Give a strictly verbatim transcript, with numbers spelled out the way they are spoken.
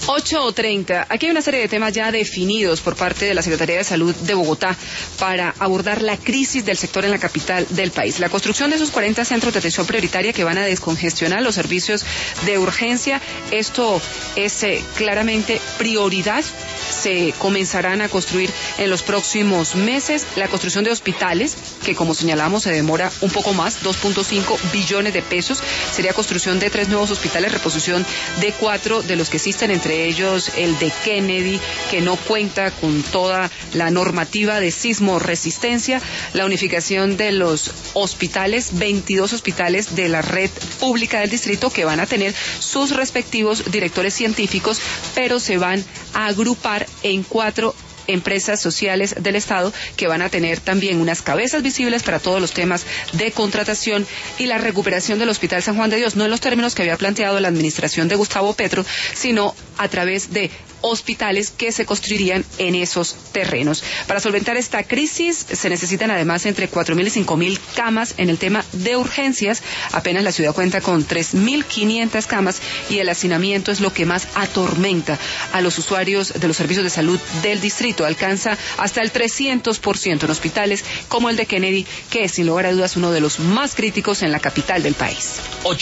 ocho treinta. Aquí hay una serie de temas ya definidos por parte de la Secretaría de Salud de Bogotá para abordar la crisis del sector en la capital del país. La construcción de esos cuarenta centros de atención prioritaria que van a descongestionar los servicios de urgencia. Esto es eh, claramente prioridad. Se comenzarán a construir en los próximos meses. La construcción de hospitales, que como señalamos se demora un poco más, dos punto cinco billones de pesos. Sería construcción de tres nuevos hospitales, reposición de cuatro de los que existen, entre ellos el de Kennedy, que no cuenta con toda la normativa de sismo resistencia. La unificación de los hospitales, veintidós hospitales de la red pública del distrito que van a tener sus respectivos directores científicos, pero se van a agrupar en cuatro empresas sociales del Estado que van a tener también unas cabezas visibles para todos los temas de contratación y la recuperación del Hospital San Juan de Dios, no en los términos que había planteado la administración de Gustavo Petro, sino a través de hospitales que se construirían en esos terrenos. Para solventar esta crisis se necesitan además entre cuatro mil y cinco mil camas en el tema de urgencias. Apenas la ciudad cuenta con tres mil quinientas camas y el hacinamiento es lo que más atormenta a los usuarios de los servicios de salud del distrito. Alcanza hasta el trescientos por ciento en hospitales como el de Kennedy, que es sin lugar a dudas uno de los más críticos en la capital del país.